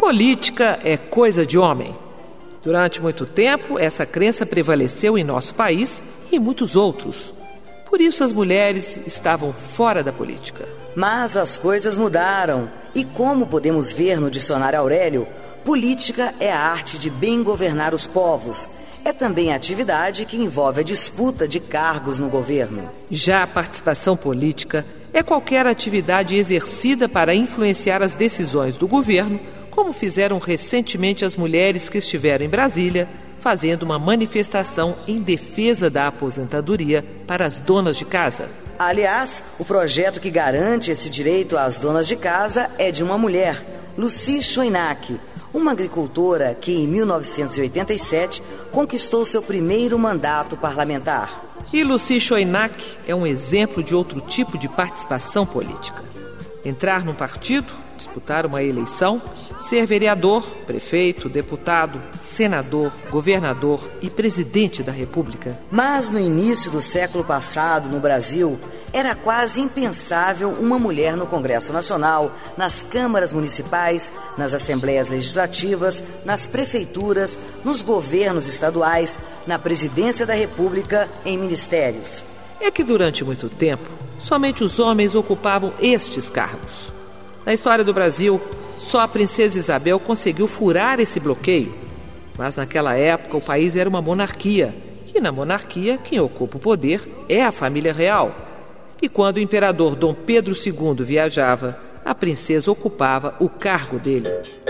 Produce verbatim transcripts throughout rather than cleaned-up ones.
política é coisa de homem. Durante muito tempo, essa crença prevaleceu em nosso país e em muitos outros. Por isso, as mulheres estavam fora da política. Mas as coisas mudaram. E como podemos ver no dicionário Aurélio, política é a arte de bem governar os povos. É também a atividade que envolve a disputa de cargos no governo. Já a participação política é qualquer atividade exercida para influenciar as decisões do governo, como fizeram recentemente as mulheres que estiveram em Brasília, fazendo uma manifestação em defesa da aposentadoria para as donas de casa. Aliás, o projeto que garante esse direito às donas de casa é de uma mulher, Lucy Choinak, uma agricultora que em mil novecentos e oitenta e sete conquistou seu primeiro mandato parlamentar. E Lucy Choinak é um exemplo de outro tipo de participação política. Entrar num partido, disputar uma eleição, ser vereador, prefeito, deputado, senador, governador e presidente da República. Mas no início do século passado, no Brasil, era quase impensável uma mulher no Congresso Nacional, nas câmaras municipais, nas assembleias legislativas, nas prefeituras, nos governos estaduais, na presidência da República, em ministérios. É que durante muito tempo, somente os homens ocupavam estes cargos. Na história do Brasil, só a princesa Isabel conseguiu furar esse bloqueio. Mas naquela época o país era uma monarquia. E na monarquia, quem ocupa o poder é a família real. E quando o imperador Dom Pedro segundo viajava, a princesa ocupava o cargo dele.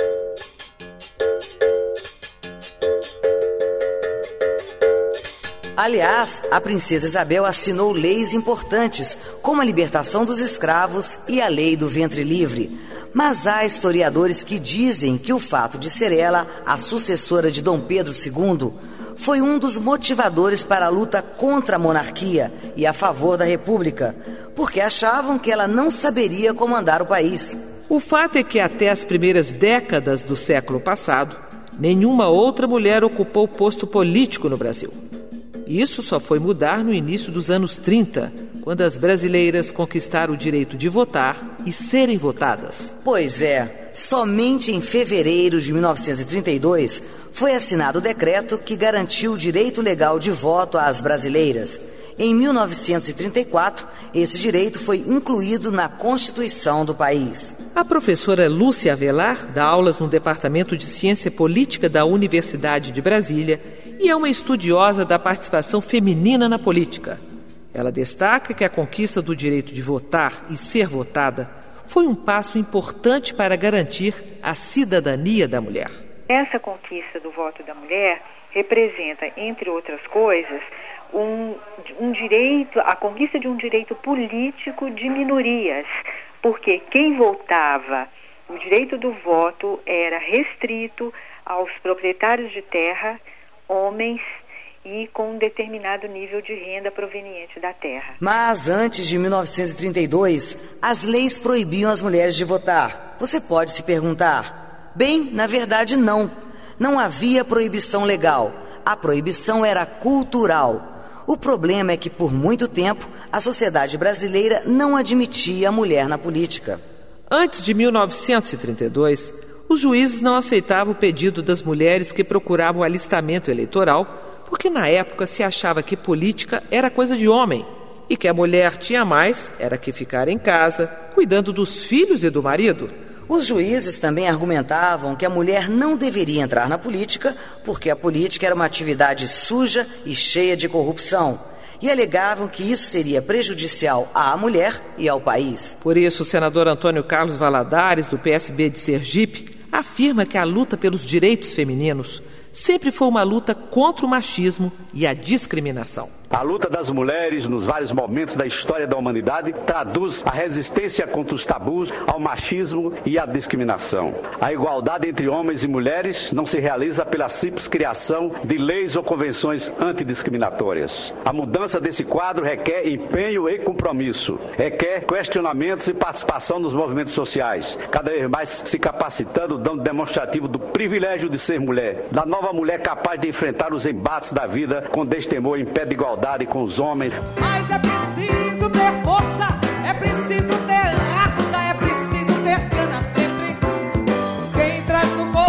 Aliás, a princesa Isabel assinou leis importantes, como a libertação dos escravos e a lei do ventre livre. Mas há historiadores que dizem que o fato de ser ela a sucessora de Dom Pedro segundo foi um dos motivadores para a luta contra a monarquia e a favor da república, porque achavam que ela não saberia comandar o país. O fato é que até as primeiras décadas do século passado, nenhuma outra mulher ocupou posto político no Brasil. Isso só foi mudar no início dos anos trinta, quando as brasileiras conquistaram o direito de votar e serem votadas. Pois é, somente em fevereiro de mil novecentos e trinta e dois foi assinado o decreto que garantiu o direito legal de voto às brasileiras. Em mil novecentos e trinta e quatro, esse direito foi incluído na Constituição do país. A professora Lúcia Avelar dá aulas no Departamento de Ciência Política da Universidade de Brasília e é uma estudiosa da participação feminina na política. Ela destaca que a conquista do direito de votar e ser votada foi um passo importante para garantir a cidadania da mulher. Essa conquista do voto da mulher representa, entre outras coisas, um, um direito, a conquista de um direito político de minorias, porque quem votava, o direito do voto era restrito aos proprietários de terra, homens e com um determinado nível de renda proveniente da terra. Mas antes de mil novecentos e trinta e dois, as leis proibiam as mulheres de votar. Você pode se perguntar, bem, na verdade não. Não havia proibição legal. A proibição era cultural. O problema é que por muito tempo a sociedade brasileira não admitia a mulher na política. Antes de mil novecentos e trinta e dois, os juízes não aceitavam o pedido das mulheres que procuravam o alistamento eleitoral, porque na época se achava que política era coisa de homem e que a mulher tinha mais era que ficar em casa, cuidando dos filhos e do marido. Os juízes também argumentavam que a mulher não deveria entrar na política porque a política era uma atividade suja e cheia de corrupção. E alegavam que isso seria prejudicial à mulher e ao país. Por isso, o senador Antônio Carlos Valadares, do P S B de Sergipe, afirma que a luta pelos direitos femininos sempre foi uma luta contra o machismo e a discriminação. A luta das mulheres nos vários momentos da história da humanidade traduz a resistência contra os tabus, ao machismo e à discriminação. A igualdade entre homens e mulheres não se realiza pela simples criação de leis ou convenções antidiscriminatórias. A mudança desse quadro requer empenho e compromisso, requer questionamentos e participação nos movimentos sociais, cada vez mais se capacitando, dando demonstrativo do privilégio de ser mulher, da nova mulher capaz de enfrentar os embates da vida com destemor em pé de igualdade com os homens. Mas é preciso ter força, é preciso ter raça, é preciso ter gana sempre. Quem traz no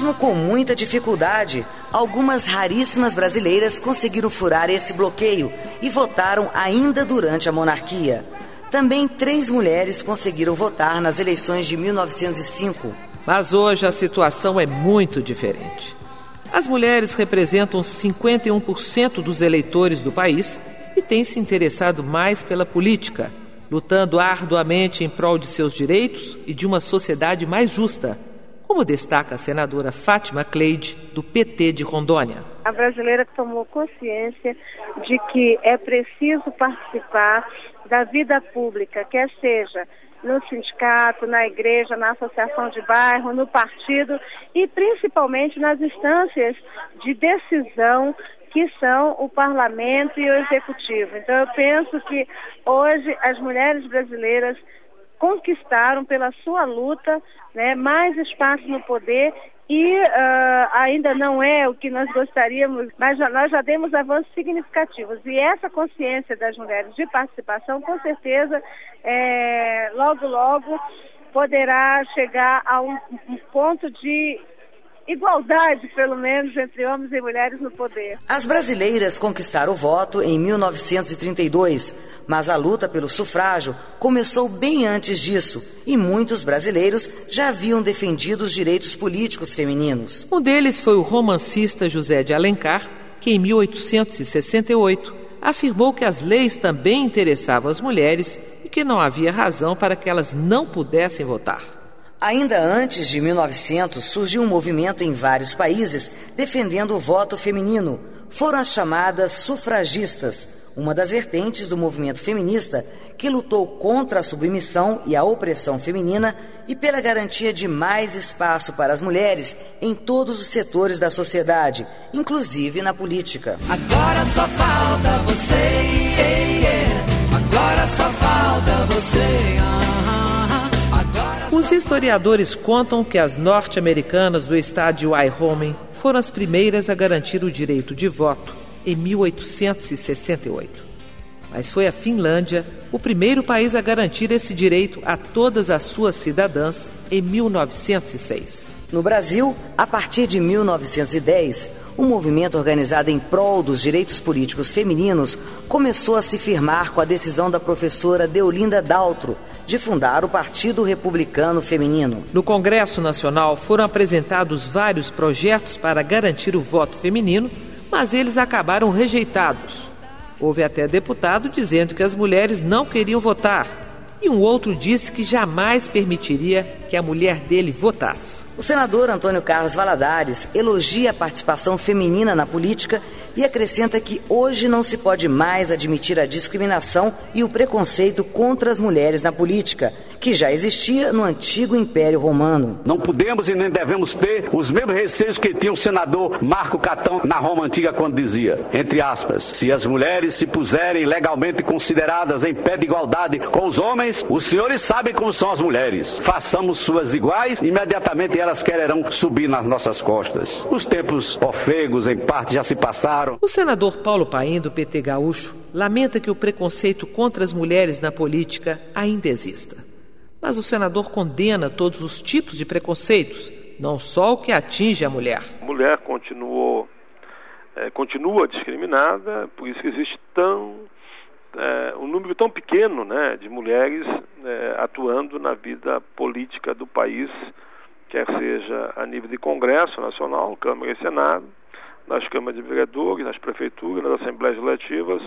Mesmo com muita dificuldade, algumas raríssimas brasileiras conseguiram furar esse bloqueio e votaram ainda durante a monarquia. Também três mulheres conseguiram votar nas eleições de mil novecentos e cinco. Mas hoje a situação é muito diferente. As mulheres representam cinquenta e um por cento dos eleitores do país e têm se interessado mais pela política, lutando arduamente em prol de seus direitos e de uma sociedade mais justa, como destaca a senadora Fátima Cleide, do P T de Rondônia. A brasileira tomou consciência de que é preciso participar da vida pública, quer seja no sindicato, na igreja, na associação de bairro, no partido e principalmente nas instâncias de decisão que são o parlamento e o executivo. Então eu penso que hoje as mulheres brasileiras conquistaram pela sua luta, né, mais espaço no poder e uh, ainda não é o que nós gostaríamos, mas já, nós já demos avanços significativos. E essa consciência das mulheres de participação, com certeza, é, logo, logo poderá chegar a um, um ponto de igualdade, pelo menos, entre homens e mulheres no poder. As brasileiras conquistaram o voto em mil novecentos e trinta e dois, mas a luta pelo sufrágio começou bem antes disso e muitos brasileiros já haviam defendido os direitos políticos femininos. Um deles foi o romancista José de Alencar, que em mil oitocentos e sessenta e oito afirmou que as leis também interessavam as mulheres e que não havia razão para que elas não pudessem votar. Ainda antes de mil e novecentos, surgiu um movimento em vários países defendendo o voto feminino. Foram as chamadas sufragistas, uma das vertentes do movimento feminista que lutou contra a submissão e a opressão feminina e pela garantia de mais espaço para as mulheres em todos os setores da sociedade, inclusive na política. Agora só falta você, yeah, yeah. Agora só falta você, uh-huh. Os historiadores contam que as norte-americanas do estado de Wyoming foram as primeiras a garantir o direito de voto em mil oitocentos e sessenta e oito. Mas foi a Finlândia o primeiro país a garantir esse direito a todas as suas cidadãs em mil novecentos e seis. No Brasil, a partir de mil novecentos e dez, o movimento organizado em prol dos direitos políticos femininos começou a se firmar com a decisão da professora Deolinda Daltro de fundar o Partido Republicano Feminino. No Congresso Nacional foram apresentados vários projetos para garantir o voto feminino, mas eles acabaram rejeitados. Houve até deputado dizendo que as mulheres não queriam votar, e um outro disse que jamais permitiria que a mulher dele votasse. O senador Antônio Carlos Valadares elogia a participação feminina na política e acrescenta que hoje não se pode mais admitir a discriminação e o preconceito contra as mulheres na política, que já existia no antigo Império Romano. Não podemos e nem devemos ter os mesmos receios que tinha o senador Marco Catão na Roma Antiga, quando dizia, entre aspas, se as mulheres se puserem legalmente consideradas em pé de igualdade com os homens, os senhores sabem como são as mulheres. Façamos suas iguais, imediatamente elas quererão subir nas nossas costas. Os tempos ofegos, em parte, já se passaram. O senador Paulo Paim, do P T gaúcho, lamenta que o preconceito contra as mulheres na política ainda exista. Mas o senador condena todos os tipos de preconceitos, não só o que atinge a mulher. A mulher continuou, é, continua discriminada, por isso que existe tão, é, um número tão pequeno, né, de mulheres é, atuando na vida política do país, quer seja a nível de Congresso Nacional, Câmara e Senado, nas câmaras de vereadores, nas prefeituras, nas assembleias legislativas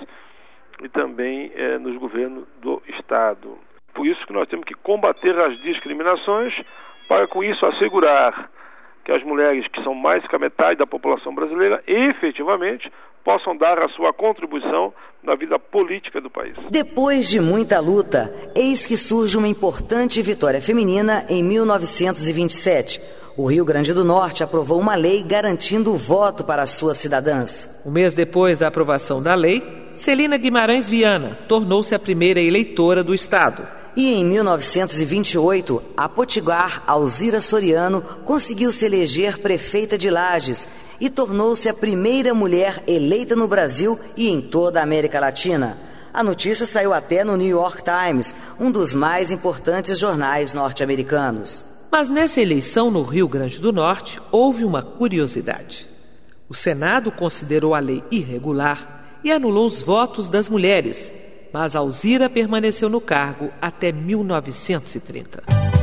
e também é, nos governos do Estado. Por isso que nós temos que combater as discriminações para, com isso, assegurar que as mulheres, que são mais que a metade da população brasileira, efetivamente possam dar a sua contribuição na vida política do país. Depois de muita luta, eis que surge uma importante vitória feminina em mil novecentos e vinte e sete. O Rio Grande do Norte aprovou uma lei garantindo o voto para as suas cidadãs. Um mês depois da aprovação da lei, Celina Guimarães Viana tornou-se a primeira eleitora do estado. E em mil novecentos e vinte e oito, a potiguar Alzira Soriano conseguiu se eleger prefeita de Lages e tornou-se a primeira mulher eleita no Brasil e em toda a América Latina. A notícia saiu até no New York Times, um dos mais importantes jornais norte-americanos. Mas nessa eleição no Rio Grande do Norte houve uma curiosidade. O Senado considerou a lei irregular e anulou os votos das mulheres, mas Alzira permaneceu no cargo até mil novecentos e trinta.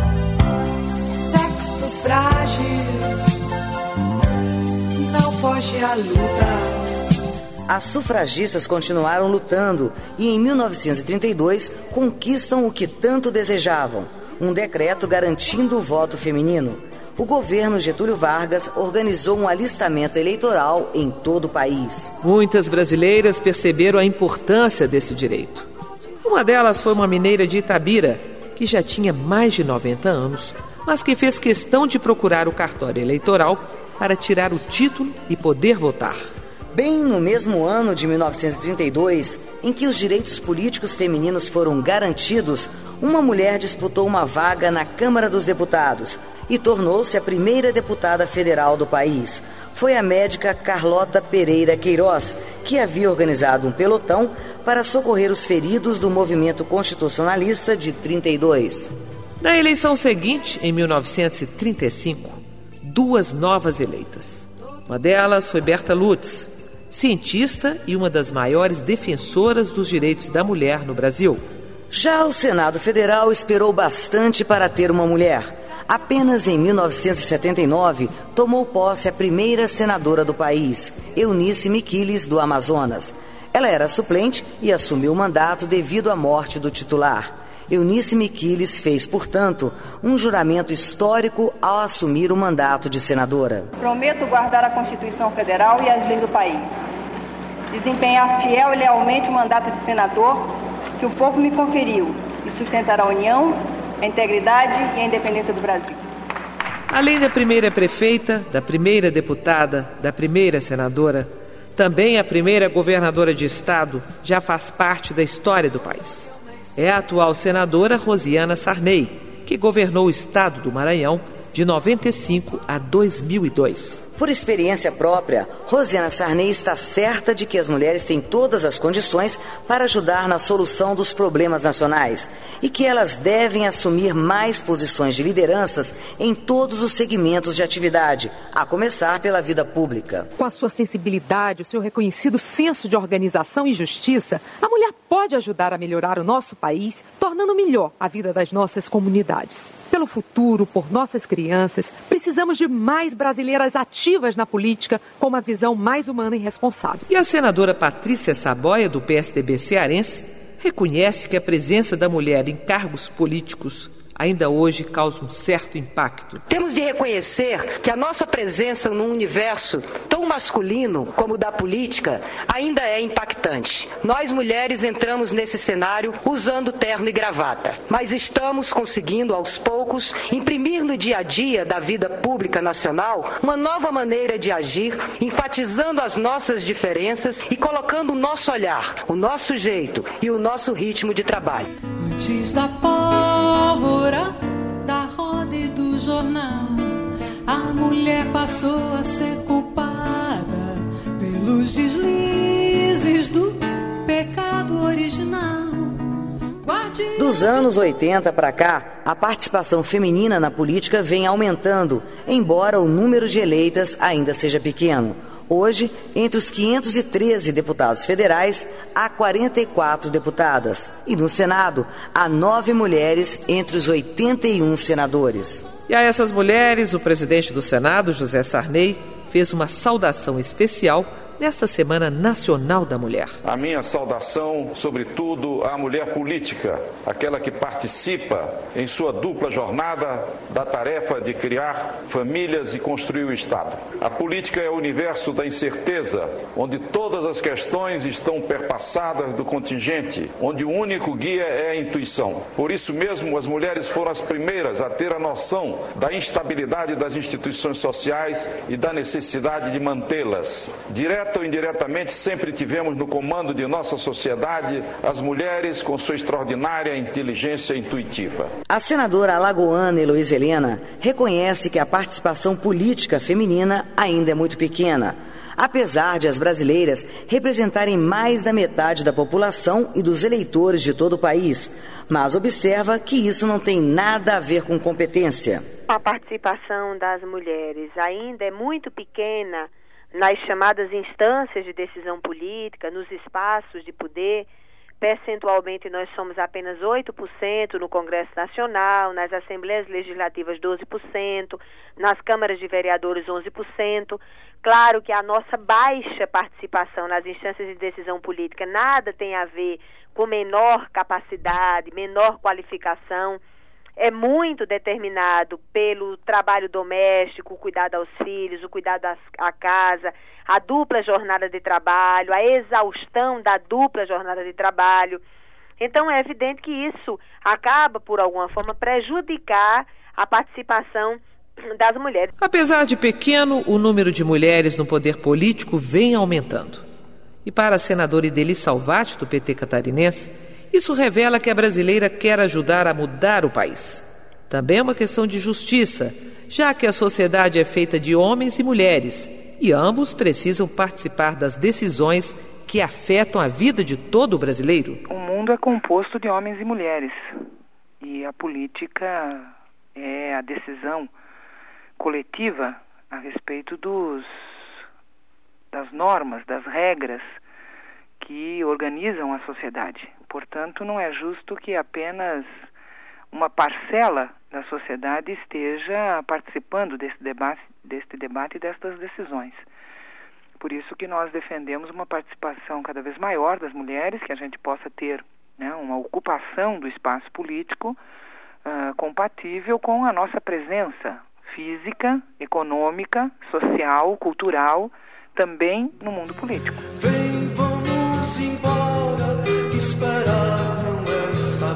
Sexo frágil, não foge à luta. As sufragistas continuaram lutando e em mil novecentos e trinta e dois conquistam o que tanto desejavam, um decreto garantindo o voto feminino. O governo Getúlio Vargas organizou um alistamento eleitoral em todo o país. Muitas brasileiras perceberam a importância desse direito. Uma delas foi uma mineira de Itabira, que já tinha mais de noventa anos, mas que fez questão de procurar o cartório eleitoral para tirar o título e poder votar. Bem no mesmo ano de mil novecentos e trinta e dois, em que os direitos políticos femininos foram garantidos, uma mulher disputou uma vaga na Câmara dos Deputados e tornou-se a primeira deputada federal do país. Foi a médica Carlota Pereira Queiroz, que havia organizado um pelotão para socorrer os feridos do movimento constitucionalista de trinta e dois. Na eleição seguinte, em mil novecentos e trinta e cinco, duas novas eleitas. Uma delas foi Berta Lutz, cientista e uma das maiores defensoras dos direitos da mulher no Brasil. Já o Senado Federal esperou bastante para ter uma mulher. Apenas em mil novecentos e setenta e nove tomou posse a primeira senadora do país, Eunice Miquiles, do Amazonas. Ela era suplente e assumiu o mandato devido à morte do titular. Eunice Miquiles fez, portanto, um juramento histórico ao assumir o mandato de senadora. Prometo guardar a Constituição Federal e as leis do país. Desempenhar fiel e lealmente o mandato de senador que o povo me conferiu e sustentar a união, a integridade e a independência do Brasil. Além da primeira prefeita, da primeira deputada, da primeira senadora, também a primeira governadora de estado já faz parte da história do país. É a atual senadora Rosiana Sarney, que governou o estado do Maranhão de noventa e cinco a dois mil e dois. Por experiência própria, Rosiana Sarney está certa de que as mulheres têm todas as condições para ajudar na solução dos problemas nacionais e que elas devem assumir mais posições de lideranças em todos os segmentos de atividade, a começar pela vida pública. Com a sua sensibilidade, o seu reconhecido senso de organização e justiça, a mulher pode ajudar a melhorar o nosso país, tornando melhor a vida das nossas comunidades. Pelo futuro, por nossas crianças, precisamos de mais brasileiras ativas na política com uma visão mais humana e responsável. E a senadora Patrícia Saboia, do P S D B cearense, reconhece que a presença da mulher em cargos políticos ainda hoje causa um certo impacto. Temos de reconhecer que a nossa presença num universo tão masculino como o da política ainda é impactante. Nós, mulheres, entramos nesse cenário usando terno e gravata, mas estamos conseguindo, aos poucos, imprimir no dia a dia da vida pública nacional uma nova maneira de agir, enfatizando as nossas diferenças e colocando o nosso olhar, o nosso jeito e o nosso ritmo de trabalho. Antes da pólvora da roda e do jornal, a mulher passou a ser culpada pelos deslizes do pecado original. Guardiã... Dos anos oitenta para cá, a participação feminina na política vem aumentando, embora o número de eleitas ainda seja pequeno. Hoje, entre os quinhentos e treze deputados federais, há quarenta e quatro deputadas. E no Senado, há nove mulheres entre os oitenta e um senadores. E a essas mulheres, o presidente do Senado, José Sarney, fez uma saudação especial nesta Semana Nacional da Mulher. A minha saudação, sobretudo, à mulher política, aquela que participa em sua dupla jornada da tarefa de criar famílias e construir o Estado. A política é o universo da incerteza, onde todas as questões estão perpassadas do contingente, onde o único guia é a intuição. Por isso mesmo, as mulheres foram as primeiras a ter a noção da instabilidade das instituições sociais e da necessidade de mantê-las. Direto ou indiretamente, sempre tivemos no comando de nossa sociedade as mulheres com sua extraordinária inteligência intuitiva. A senadora alagoana Heloísa Helena reconhece que a participação política feminina ainda é muito pequena, apesar de as brasileiras representarem mais da metade da população e dos eleitores de todo o país, mas observa que isso não tem nada a ver com competência. A participação das mulheres ainda é muito pequena nas chamadas instâncias de decisão política, nos espaços de poder. Percentualmente nós somos apenas oito por cento no Congresso Nacional, nas Assembleias Legislativas doze por cento, nas câmaras de vereadores onze por cento. Claro que a nossa baixa participação nas instâncias de decisão política nada tem a ver com menor capacidade, menor qualificação. É muito determinado pelo trabalho doméstico, o cuidado aos filhos, o cuidado à casa, a dupla jornada de trabalho, a exaustão da dupla jornada de trabalho. Então é evidente que isso acaba, por alguma forma, prejudicar a participação das mulheres. Apesar de pequeno, o número de mulheres no poder político vem aumentando. E para a senadora Idely Salvati, do P T catarinense, isso revela que a brasileira quer ajudar a mudar o país. Também é uma questão de justiça, já que a sociedade é feita de homens e mulheres, e ambos precisam participar das decisões que afetam a vida de todo brasileiro. O mundo é composto de homens e mulheres, e a política é a decisão coletiva a respeito dos, das normas, das regras que organizam a sociedade. Portanto, não é justo que apenas uma parcela da sociedade esteja participando desse debate, deste debate e destas decisões. Por isso que nós defendemos uma participação cada vez maior das mulheres, que a gente possa ter, né, uma ocupação do espaço político uh, compatível com a nossa presença física, econômica, social, cultural, também no mundo político. Vem, vamos embora, esperar não é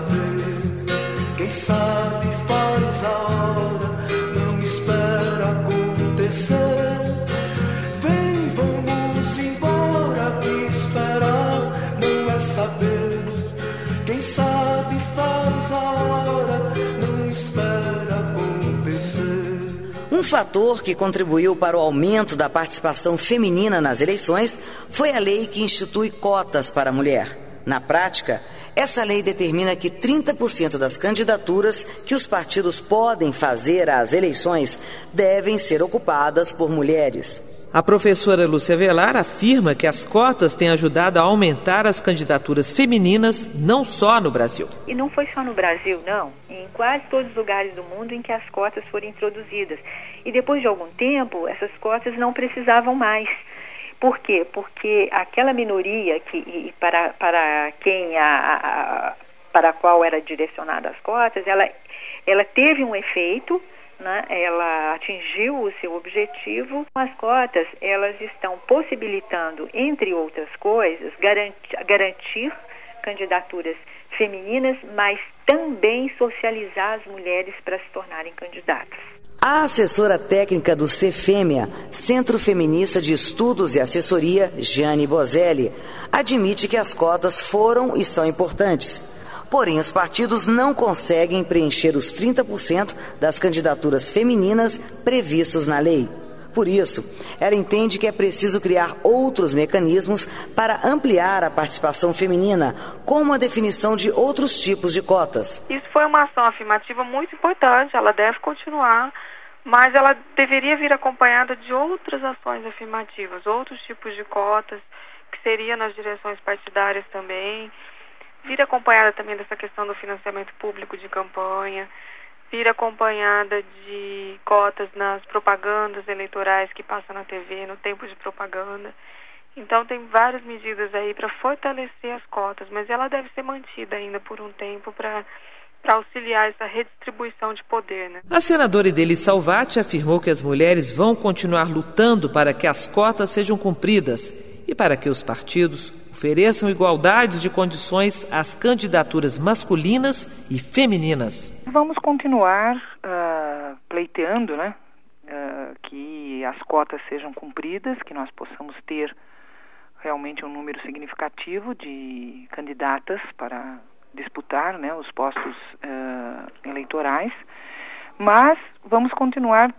saber. Quem sabe faz a hora, não espera acontecer. Vem, vamos embora, esperar não é saber. Quem sabe faz a hora, não espera acontecer. Um fator que contribuiu para o aumento da participação feminina nas eleições foi a lei que institui cotas para a mulher. Na prática, essa lei determina que trinta por cento das candidaturas que os partidos podem fazer às eleições devem ser ocupadas por mulheres. A professora Lúcia Velar afirma que as cotas têm ajudado a aumentar as candidaturas femininas, não só no Brasil. E não foi só no Brasil, não. Em quase todos os lugares do mundo em que as cotas foram introduzidas. E depois de algum tempo, essas cotas não precisavam mais. Por quê? Porque aquela minoria que, e para, para quem a, a, para a qual era direcionada as cotas, ela, ela teve um efeito, né? Ela atingiu o seu objetivo. As cotas, elas estão possibilitando, entre outras coisas, garantir, garantir candidaturas femininas, mas também socializar as mulheres para se tornarem candidatas. A assessora técnica do Cefêmea, Centro Feminista de Estudos e Assessoria, Giane Bozelli, admite que as cotas foram e são importantes. Porém, os partidos não conseguem preencher os trinta por cento das candidaturas femininas previstos na lei. Por isso, ela entende que é preciso criar outros mecanismos para ampliar a participação feminina, como a definição de outros tipos de cotas. Isso foi uma ação afirmativa muito importante, ela deve continuar, mas ela deveria vir acompanhada de outras ações afirmativas, outros tipos de cotas, que seria nas direções partidárias também, vir acompanhada também dessa questão do financiamento público de campanha, vir acompanhada de cotas nas propagandas eleitorais que passam na T V, no tempo de propaganda. Então tem várias medidas aí para fortalecer as cotas, mas ela deve ser mantida ainda por um tempo para para auxiliar essa redistribuição de poder, né? A senadora Idely Salvati afirmou que as mulheres vão continuar lutando para que as cotas sejam cumpridas e para que os partidos ofereçam igualdade de condições às candidaturas masculinas e femininas. Vamos continuar uh, pleiteando, né, uh, que as cotas sejam cumpridas, que nós possamos ter realmente um número significativo de candidatas para disputar, né, os postos uh, eleitorais, mas vamos continuar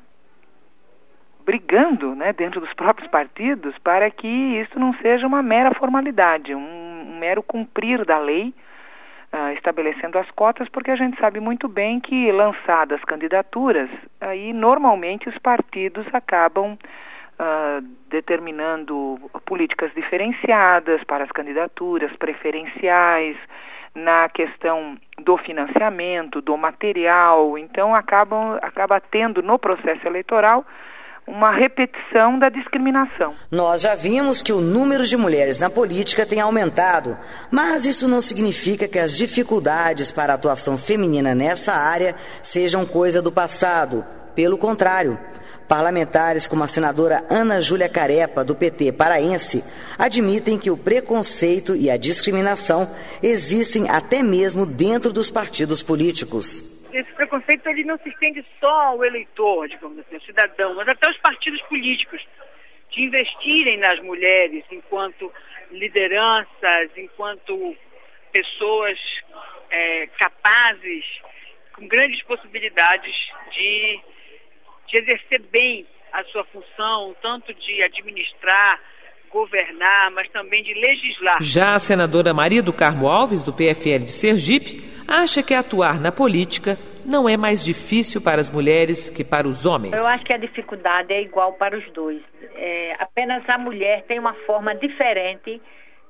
brigando, né, dentro dos próprios partidos para que isso não seja uma mera formalidade, um, um mero cumprir da lei, uh, estabelecendo as cotas, porque a gente sabe muito bem que, lançadas candidaturas, aí normalmente os partidos acabam uh, determinando políticas diferenciadas para as candidaturas, preferenciais, na questão do financiamento, do material. Então acabam, acaba tendo no processo eleitoral uma repetição da discriminação. Nós já vimos que o número de mulheres na política tem aumentado, mas isso não significa que as dificuldades para a atuação feminina nessa área sejam coisa do passado. Pelo contrário, parlamentares como a senadora Ana Júlia Carepa, do P T paraense, admitem que o preconceito e a discriminação existem até mesmo dentro dos partidos políticos. Esse preconceito ele não se estende só ao eleitor, digamos assim, ao cidadão, mas até aos partidos políticos, de investirem nas mulheres enquanto lideranças, enquanto pessoas é, capazes, com grandes possibilidades de, de exercer bem a sua função, tanto de administrar, governar, mas também de legislar. Já a senadora Maria do Carmo Alves, do P F L de Sergipe, acha que atuar na política não é mais difícil para as mulheres que para os homens. Eu acho que a dificuldade é igual para os dois. É, apenas a mulher tem uma forma diferente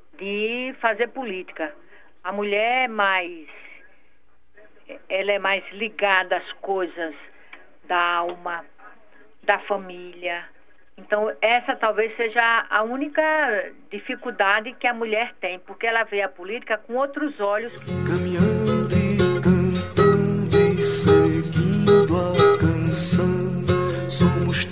de fazer política. A mulher é mais, ela é mais ligada às coisas da alma, da família. Então, essa talvez seja a única dificuldade que a mulher tem, porque ela vê a política com outros olhos. Caminhando e cantando e seguindo a canção, somos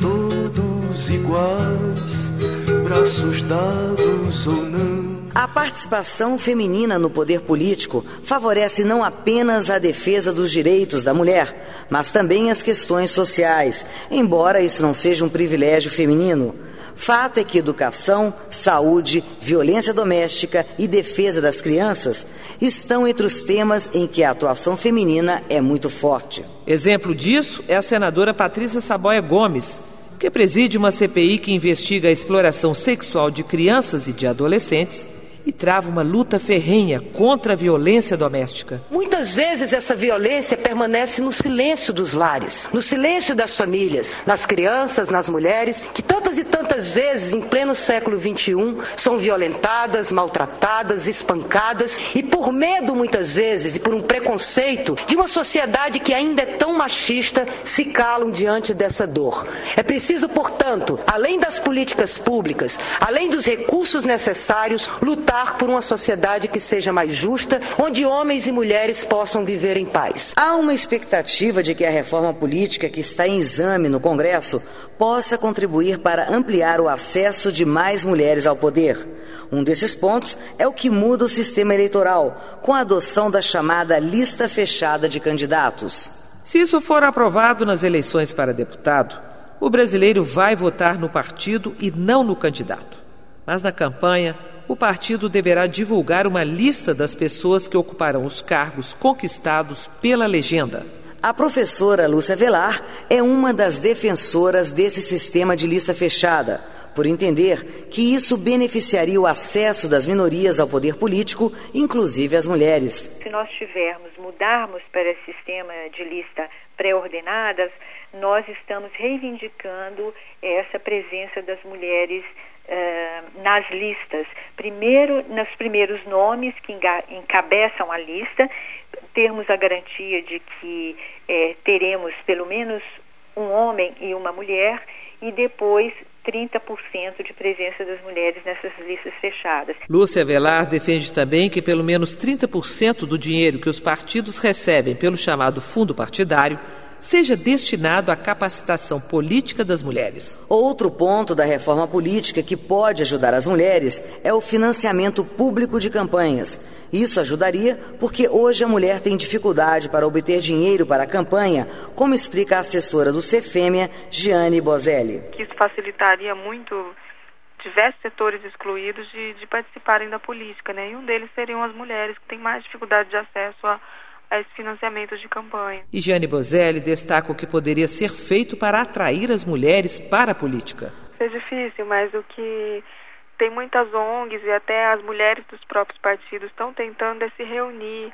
todos iguais, braços dados ou não. A participação feminina no poder político favorece não apenas a defesa dos direitos da mulher, mas também as questões sociais, embora isso não seja um privilégio feminino. Fato é que educação, saúde, violência doméstica e defesa das crianças estão entre os temas em que a atuação feminina é muito forte. Exemplo disso é a senadora Patrícia Saboia Gomes, que preside uma C P I que investiga a exploração sexual de crianças e de adolescentes e trava uma luta ferrenha contra a violência doméstica. Muitas vezes essa violência permanece no silêncio dos lares, no silêncio das famílias, nas crianças, nas mulheres, que tantas e tantas vezes, em pleno século vinte e um, são violentadas, maltratadas, espancadas e por medo, muitas vezes, e por um preconceito de uma sociedade que ainda é tão machista, se calam diante dessa dor. É preciso, portanto, além das políticas públicas, além dos recursos necessários, lutar por uma sociedade que seja mais justa, onde homens e mulheres possam viver em paz. Há uma expectativa de que a reforma política que está em exame no Congresso possa contribuir para ampliar o acesso de mais mulheres ao poder. Um desses pontos é o que muda o sistema eleitoral, com a adoção da chamada lista fechada de candidatos. Se isso for aprovado nas eleições para deputado, o brasileiro vai votar no partido e não no candidato. Mas na campanha, o partido deverá divulgar uma lista das pessoas que ocuparão os cargos conquistados pela legenda. A professora Lúcia Velar é uma das defensoras desse sistema de lista fechada, por entender que isso beneficiaria o acesso das minorias ao poder político, inclusive as mulheres. Se nós tivermos, mudarmos para esse sistema de lista pré-ordenadas, nós estamos reivindicando essa presença das mulheres Uh, nas listas, primeiro nos primeiros nomes que encabeçam a lista, termos a garantia de que eh, teremos pelo menos um homem e uma mulher e depois trinta por cento de presença das mulheres nessas listas fechadas. Lúcia Velar defende também que pelo menos trinta por cento do dinheiro que os partidos recebem pelo chamado fundo partidário seja destinado à capacitação política das mulheres. Outro ponto da reforma política que pode ajudar as mulheres é o financiamento público de campanhas. Isso ajudaria porque hoje a mulher tem dificuldade para obter dinheiro para a campanha, como explica a assessora do Cefêmea, Giane Bozelli. Que isso facilitaria muito diversos setores excluídos de, de participarem da política, né? E um deles seriam as mulheres, que têm mais dificuldade de acesso a a esse financiamento de campanha. E Giane Bozelli destaca o que poderia ser feito para atrair as mulheres para a política. É difícil, mas o que tem muitas O N Gs e até as mulheres dos próprios partidos estão tentando é se reunir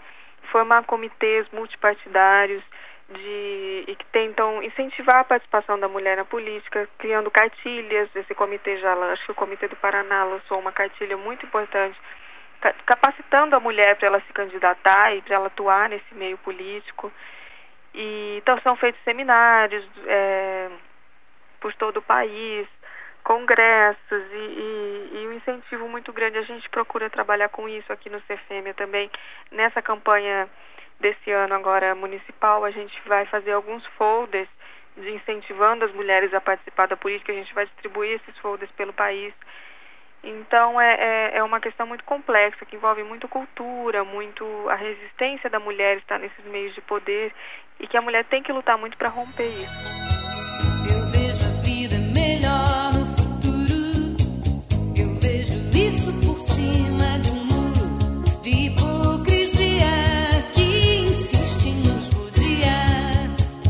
formar comitês multipartidários de, e que tentam incentivar a participação da mulher na política, criando cartilhas. Esse comitê já, acho que o Comitê do Paraná lançou uma cartilha muito importante, capacitando a mulher para ela se candidatar e para ela atuar nesse meio político. E então são feitos seminários é, por todo o país, congressos e, e, e um incentivo muito grande. A gente procura trabalhar com isso aqui no CEFEMEA também. Nessa campanha desse ano agora municipal, a gente vai fazer alguns folders de incentivando as mulheres a participar da política. A gente vai distribuir esses folders pelo país. Então é, é, é uma questão muito complexa, que envolve muito cultura, muito a resistência da mulher estar nesses meios de poder, e que a mulher tem que lutar muito para romper isso. Eu vejo a vida melhor no futuro, eu vejo isso por cima de um muro de hipocrisia que insiste em nos rodear.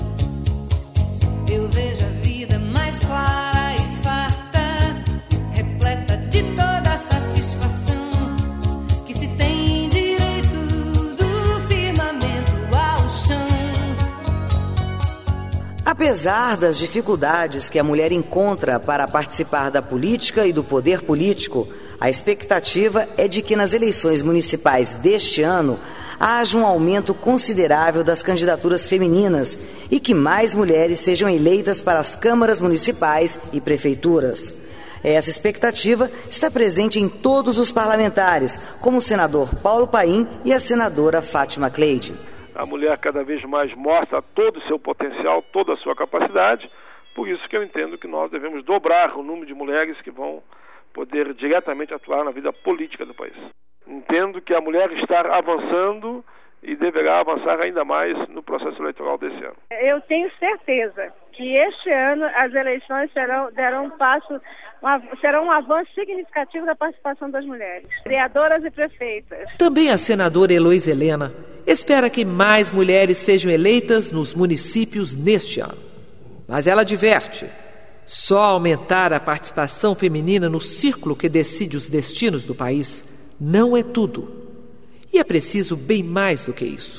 Eu vejo a vida mais clara e farta, repleta de toda a satisfação que se tem direito do firmamento ao chão. Apesar das dificuldades que a mulher encontra para participar da política e do poder político, a expectativa é de que nas eleições municipais deste ano haja um aumento considerável das candidaturas femininas e que mais mulheres sejam eleitas para as câmaras municipais e prefeituras. Essa expectativa está presente em todos os parlamentares, como o senador Paulo Paim e a senadora Fátima Cleide. A mulher cada vez mais mostra todo o seu potencial, toda a sua capacidade, por isso que eu entendo que nós devemos dobrar o número de mulheres que vão poder diretamente atuar na vida política do país. Entendo que a mulher está avançando e deverá avançar ainda mais no processo eleitoral desse ano. Eu tenho certeza que este ano as eleições serão, derão um passo, uma, serão um avanço significativo da participação das mulheres, vereadoras e prefeitas. Também a senadora Heloísa Helena espera que mais mulheres sejam eleitas nos municípios neste ano. Mas ela adverte, só aumentar a participação feminina no círculo que decide os destinos do país não é tudo. E é preciso bem mais do que isso.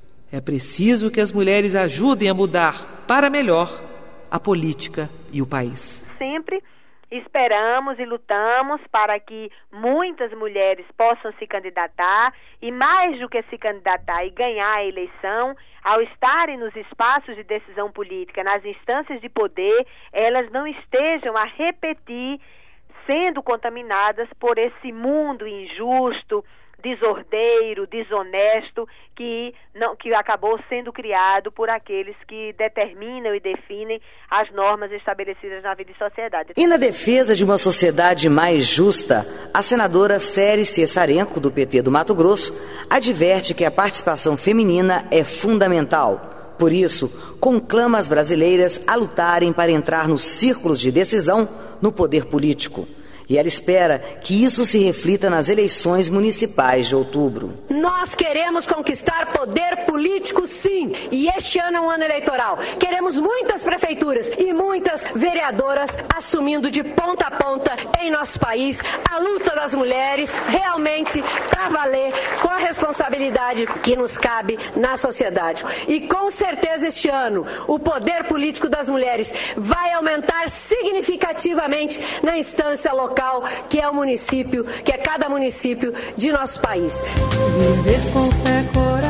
É preciso que as mulheres ajudem a mudar para melhor a política e o país. Sempre esperamos e lutamos para que muitas mulheres possam se candidatar e, mais do que se candidatar e ganhar a eleição, ao estarem nos espaços de decisão política, nas instâncias de poder, elas não estejam a repetir, sendo contaminadas por esse mundo injusto, desordeiro, desonesto, que, não, que acabou sendo criado por aqueles que determinam e definem as normas estabelecidas na vida e sociedade. E na defesa de uma sociedade mais justa, a senadora Céry Cessarenko, do P T do Mato Grosso, adverte que a participação feminina é fundamental. Por isso, conclama as brasileiras a lutarem para entrar nos círculos de decisão no poder político. E ela espera que isso se reflita nas eleições municipais de outubro. Nós queremos conquistar poder político, sim. E este ano é um ano eleitoral. Queremos muitas prefeituras e muitas vereadoras assumindo de ponta a ponta em nosso país a luta das mulheres, realmente para valer, com a responsabilidade que nos cabe na sociedade. E com certeza este ano o poder político das mulheres vai aumentar significativamente na instância local, que é o município, que é cada município de nosso país. Viver com fé,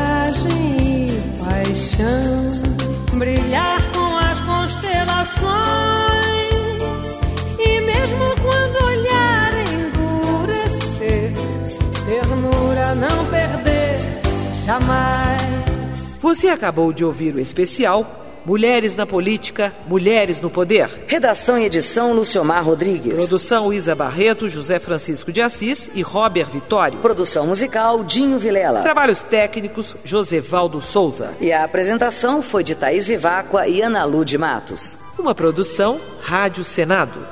coragem e paixão, brilhar com as constelações, e mesmo quando olhar endurecer, ternura não perder jamais. Você acabou de ouvir o especial Mulheres na Política, Mulheres no Poder. Redação e edição Luciomar Rodrigues. Produção Isa Barreto, José Francisco de Assis e Robert Vitório. Produção musical Dinho Vilela. Trabalhos técnicos Josevaldo Souza. E a apresentação foi de Thaís Viváqua e Ana Lu de Matos. Uma produção Rádio Senado.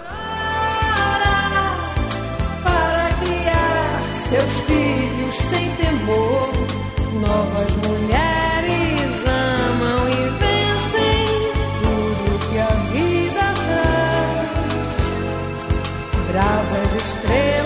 Para criar seus filhos sem temor, novas mulheres bravas estrelas.